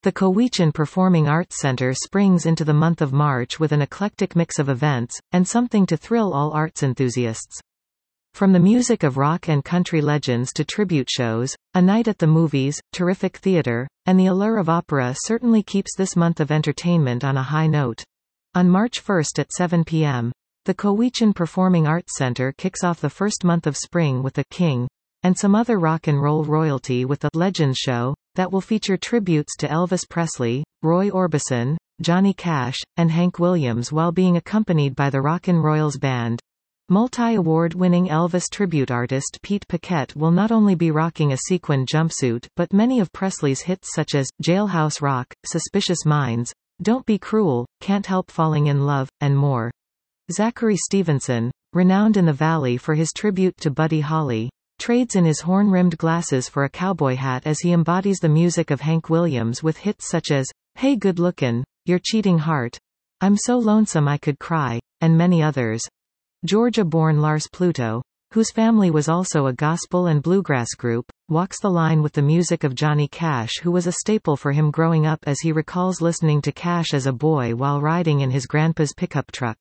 The Cowichan Performing Arts Center springs into the month of March with an eclectic mix of events, and something to thrill all arts enthusiasts. From the music of rock and country legends to tribute shows, a night at the movies, terrific theater, and the allure of opera certainly keeps this month of entertainment on a high note. On March 1 at 7 p.m., the Cowichan Performing Arts Center kicks off the first month of spring with the King, and some other rock and roll royalty with the Legends Show, that will feature tributes to Elvis Presley, Roy Orbison, Johnny Cash, and Hank Williams while being accompanied by the Rockin' Royals Band. Multi-award-winning Elvis tribute artist Pete Paquette will not only be rocking a sequin jumpsuit but many of Presley's hits such as Jailhouse Rock, Suspicious Minds, Don't Be Cruel, Can't Help Falling in Love, and more. Zachary Stevenson, renowned in the Valley for his tribute to Buddy Holly, trades in his horn-rimmed glasses for a cowboy hat as he embodies the music of Hank Williams with hits such as Hey Good Lookin', Your Cheating Heart, I'm So Lonesome I Could Cry, and many others. Georgia-born Lars Pluto, whose family was also a gospel and bluegrass group, walks the line with the music of Johnny Cash, who was a staple for him growing up, as he recalls listening to Cash as a boy while riding in his grandpa's pickup truck.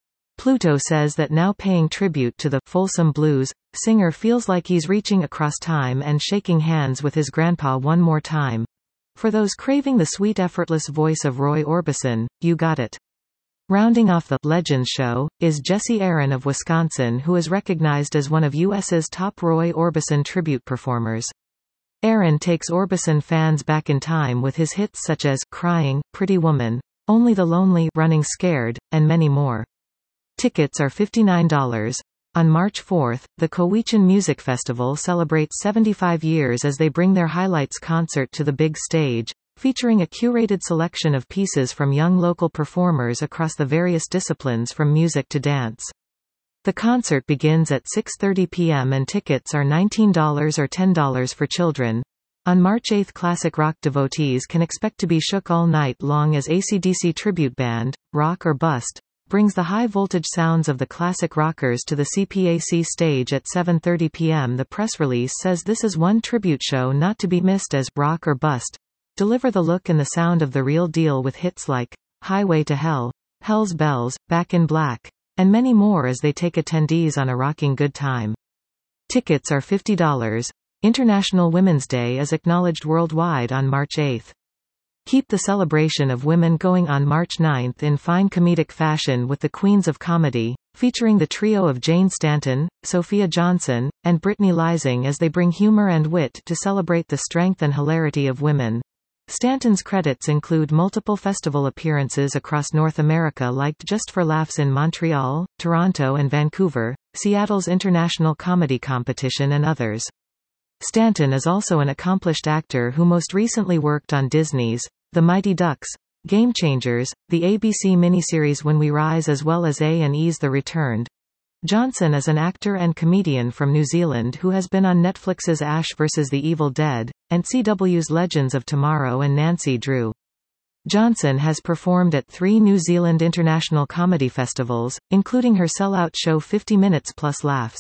Pluto says that now paying tribute to the Folsom Blues singer feels like he's reaching across time and shaking hands with his grandpa one more time. For those craving the sweet effortless voice of Roy Orbison, you got it. Rounding off the Legends Show is Jesse Aaron of Wisconsin, who is recognized as one of U.S.'s top Roy Orbison tribute performers. Aaron takes Orbison fans back in time with his hits such as Crying, Pretty Woman, Only the Lonely, Running Scared, and many more. Tickets are $59. On March 4, the Cowichan Music Festival celebrates 75 years as they bring their highlights concert to the big stage, featuring a curated selection of pieces from young local performers across the various disciplines from music to dance. The concert begins at 6:30 p.m. and tickets are $19 or $10 for children. On March 8, classic rock devotees can expect to be shook all night long as AC/DC tribute band, Rock or Bust, brings the high-voltage sounds of the classic rockers to the CPAC stage at 7:30 p.m. The press release says this is one tribute show not to be missed as Rock or Bust deliver the look and the sound of the real deal with hits like Highway to Hell, Hell's Bells, Back in Black, and many more as they take attendees on a rocking good time. Tickets are $50. International Women's Day is acknowledged worldwide on March 8. Keep the celebration of women going on March 9 in fine comedic fashion with the Queens of Comedy, featuring the trio of Jane Stanton, Sophia Johnson, and Brittany Leising as they bring humor and wit to celebrate the strength and hilarity of women. Stanton's credits include multiple festival appearances across North America like Just for Laughs in Montreal, Toronto and Vancouver, Seattle's International Comedy Competition and others. Stanton is also an accomplished actor who most recently worked on Disney's The Mighty Ducks, Game Changers, the ABC miniseries When We Rise as well as A&E's The Returned. Johnson is an actor and comedian from New Zealand who has been on Netflix's Ash vs. the Evil Dead, and CW's Legends of Tomorrow and Nancy Drew. Johnson has performed at 3 New Zealand International Comedy Festivals, including her sellout show 50 Minutes Plus Laughs.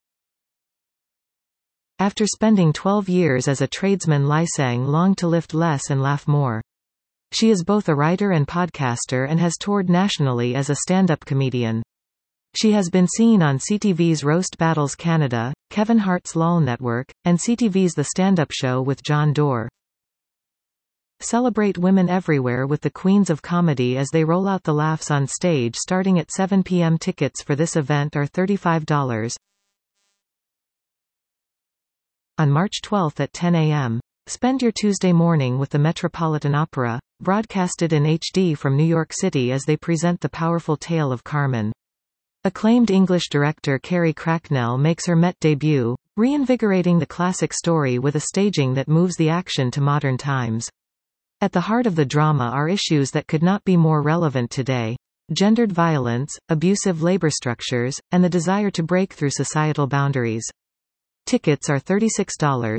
After spending 12 years as a tradesman, Leising longed to lift less and laugh more. She is both a writer and podcaster and has toured nationally as a stand-up comedian. She has been seen on CTV's Roast Battles Canada, Kevin Hart's LOL Network, and CTV's The Stand-Up Show with John Doerr. Celebrate women everywhere with the Queens of Comedy as they roll out the laughs on stage starting at 7 p.m. Tickets for this event are $35. On March 12 at 10 a.m., spend your Tuesday morning with the Metropolitan Opera, broadcasted in HD from New York City as they present the powerful tale of Carmen. Acclaimed English director Carrie Cracknell makes her Met debut, reinvigorating the classic story with a staging that moves the action to modern times. At the heart of the drama are issues that could not be more relevant today: gendered violence, abusive labor structures, and the desire to break through societal boundaries. Tickets are $36.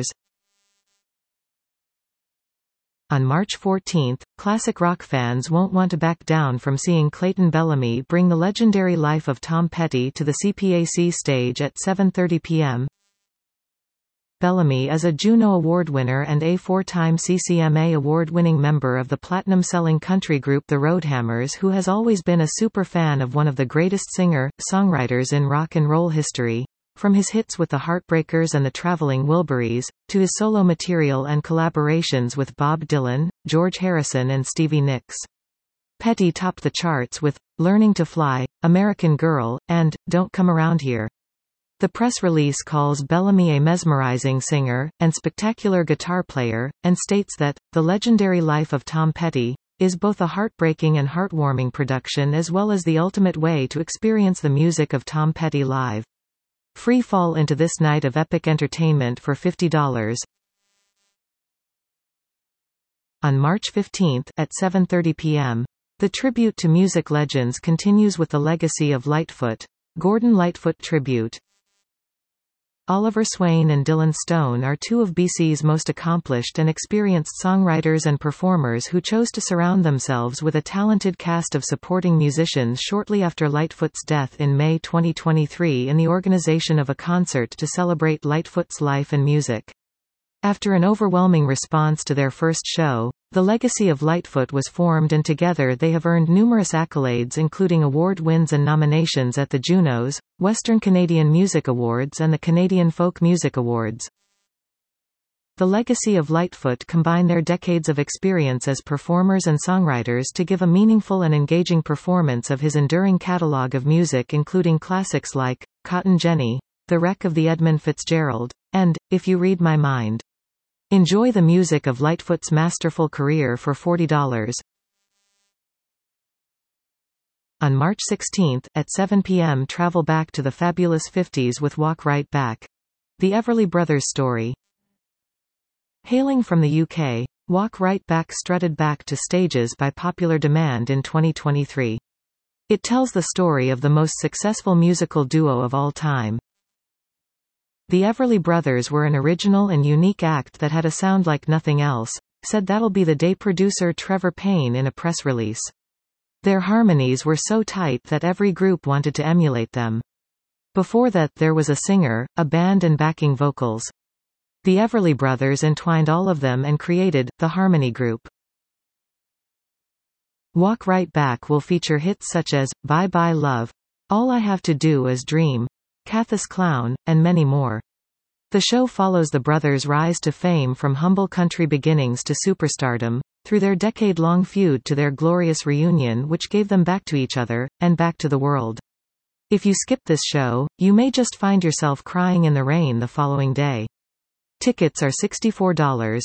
On March 14, classic rock fans won't want to back down from seeing Clayton Bellamy bring the legendary life of Tom Petty to the CPAC stage at 7:30 p.m. Bellamy is a Juno Award winner and a four-time CCMA award-winning member of the platinum-selling country group The Roadhammers, who has always been a superfan of one of the greatest singer-songwriters in rock and roll history. From his hits with the Heartbreakers and the Traveling Wilburys, to his solo material and collaborations with Bob Dylan, George Harrison and Stevie Nicks. Petty topped the charts with Learning to Fly, American Girl, and Don't Come Around Here. The press release calls Bellamy a mesmerizing singer, and spectacular guitar player, and states that, The Legendary Life of Tom Petty, is both a heartbreaking and heartwarming production as well as the ultimate way to experience the music of Tom Petty live. Free fall into this night of epic entertainment for $50. On March 15, at 7:30 p.m., the tribute to music legends continues with the legacy of Lightfoot. Gordon Lightfoot Tribute. Oliver Swain and Dylan Stone are two of BC's most accomplished and experienced songwriters and performers who chose to surround themselves with a talented cast of supporting musicians shortly after Lightfoot's death in May 2023 in the organization of a concert to celebrate Lightfoot's life and music. After an overwhelming response to their first show, the legacy of Lightfoot was formed, and together they have earned numerous accolades including award wins and nominations at the Junos, Western Canadian Music Awards and the Canadian Folk Music Awards. The legacy of Lightfoot combine their decades of experience as performers and songwriters to give a meaningful and engaging performance of his enduring catalogue of music, including classics like Cotton Jenny, The Wreck of the Edmund Fitzgerald, and If You Read My Mind. Enjoy the music of Lightfoot's masterful career for $40. On March 16, at 7 p.m. travel back to the fabulous 50s with Walk Right Back. The Everly Brothers Story. Hailing from the UK, Walk Right Back strutted back to stages by popular demand in 2023. It tells the story of the most successful musical duo of all time. The Everly Brothers were an original and unique act that had a sound like nothing else, said That'll Be the Day producer Trevor Payne in a press release. Their harmonies were so tight that every group wanted to emulate them. Before that there was a singer, a band and backing vocals. The Everly Brothers entwined all of them and created the Harmony Group. Walk Right Back will feature hits such as Bye Bye Love, All I Have to Do Is Dream, Cathy's Clown, and many more. The show follows the brothers' rise to fame from humble country beginnings to superstardom, through their decade-long feud to their glorious reunion which gave them back to each other, and back to the world. If you skip this show, you may just find yourself crying in the rain the following day. Tickets are $64.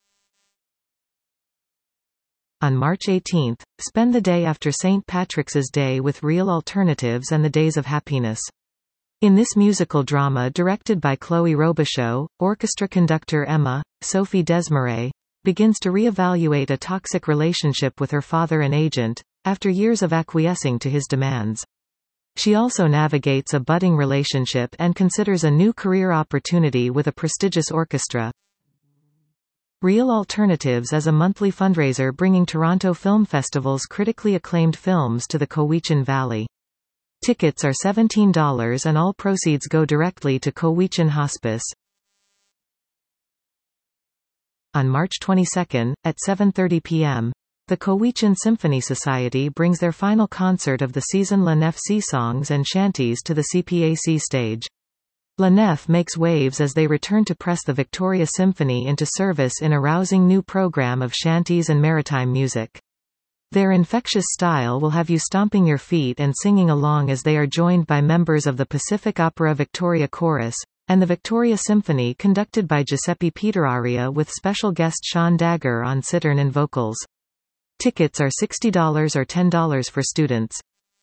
On March 18, spend the day after St. Patrick's Day with Real Alternatives and the Days of Happiness. In this musical drama directed by Chloe Robichaux, orchestra conductor Emma, Sophie Desmarais, begins to re-evaluate a toxic relationship with her father and agent, after years of acquiescing to his demands. She also navigates a budding relationship and considers a new career opportunity with a prestigious orchestra. Real Alternatives is a monthly fundraiser bringing Toronto Film Festival's critically acclaimed films to the Cowichan Valley. Tickets are $17 and all proceeds go directly to Cowichan Hospice. On March 22, at 7:30 p.m., the Cowichan Symphony Society brings their final concert of the season La Nef Sea Songs and Shanties to the CPAC stage. La Nef makes waves as they return to press the Victoria Symphony into service in a rousing new program of shanties and maritime music. Their infectious style will have you stomping your feet and singing along as they are joined by members of the Pacific Opera Victoria Chorus, and the Victoria Symphony conducted by Giuseppe Petraria with special guest Sean Dagger on cittern and vocals. Tickets are $60 or $10 for students.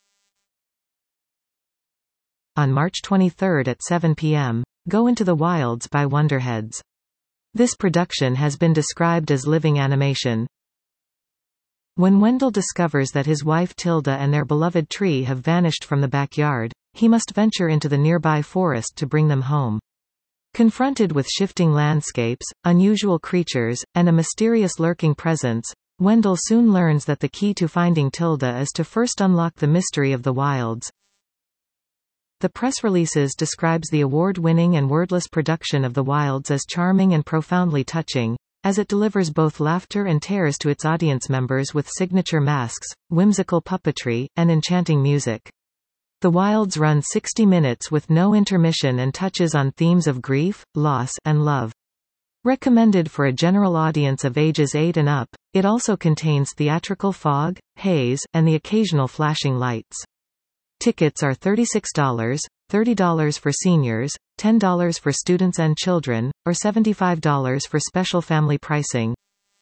On March 23 at 7 p.m., Go Into the Wilds by Wonderheads. This production has been described as living animation. When Wendell discovers that his wife Tilda and their beloved tree have vanished from the backyard, he must venture into the nearby forest to bring them home. Confronted with shifting landscapes, unusual creatures, and a mysterious lurking presence, Wendell soon learns that the key to finding Tilda is to first unlock the mystery of the wilds. The press releases describes the award-winning and wordless production of The Wilds as charming and profoundly touching, as it delivers both laughter and tears to its audience members with signature masks, whimsical puppetry, and enchanting music. The Wilds run 60 minutes with no intermission and touches on themes of grief, loss, and love. Recommended for a general audience of ages 8 and up, it also contains theatrical fog, haze, and the occasional flashing lights. Tickets are $36, $30 for seniors, $10 for students and children, or $75 for special family pricing.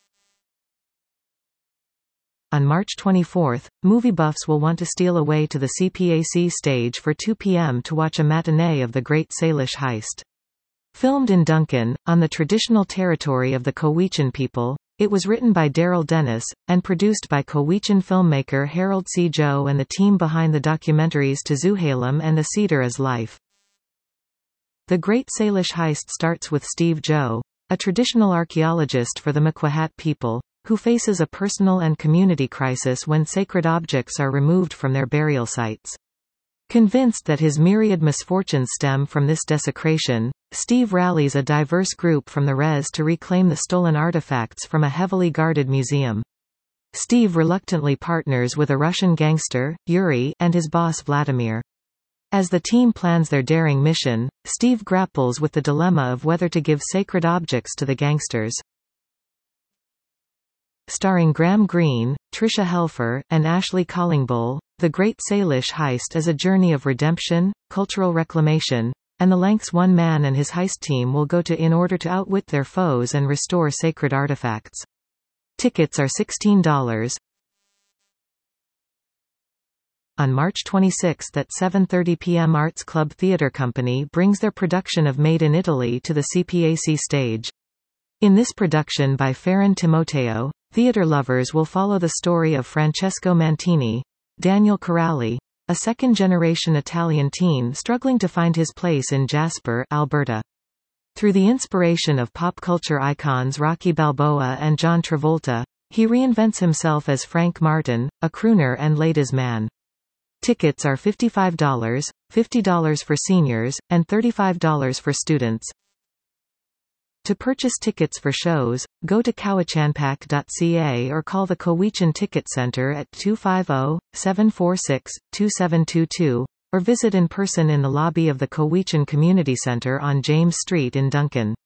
On March 24, movie buffs will want to steal away to the CPAC stage for 2 p.m. to watch a matinee of The Great Salish Heist. Filmed in Duncan, on the traditional territory of the Cowichan people, it was written by Daryl Dennis, and produced by Cowichan filmmaker Harold C. Joe and the team behind the documentaries To Zuhalem and A Cedar as Life. The Great Salish Heist starts with Steve Joe, a traditional archaeologist for the Mukwahat people, who faces a personal and community crisis when sacred objects are removed from their burial sites. Convinced that his myriad misfortunes stem from this desecration, Steve rallies a diverse group from the res to reclaim the stolen artifacts from a heavily guarded museum. Steve reluctantly partners with a Russian gangster, Yuri, and his boss Vladimir. As the team plans their daring mission, Steve grapples with the dilemma of whether to give sacred objects to the gangsters. Starring Graham Greene, Tricia Helfer, and Ashley Collingbull, The Great Salish Heist is a journey of redemption, cultural reclamation, and the lengths one man and his heist team will go to in order to outwit their foes and restore sacred artifacts. Tickets are $16. On March 26 at 7:30 p.m. Arts Club Theatre Company brings their production of Made in Italy to the CPAC stage. In this production by Ferran Timoteo, theatre lovers will follow the story of Francesco Mantini, Daniel Corrali, a second-generation Italian teen struggling to find his place in Jasper, Alberta. Through the inspiration of pop culture icons Rocky Balboa and John Travolta, he reinvents himself as Frank Martin, a crooner and ladies' man. Tickets are $55, $50 for seniors, and $35 for students. To purchase tickets for shows, go to cowichanpack.ca or call the Cowichan Ticket Center at 250-746-2722, or visit in person in the lobby of the Cowichan Community Center on James Street in Duncan.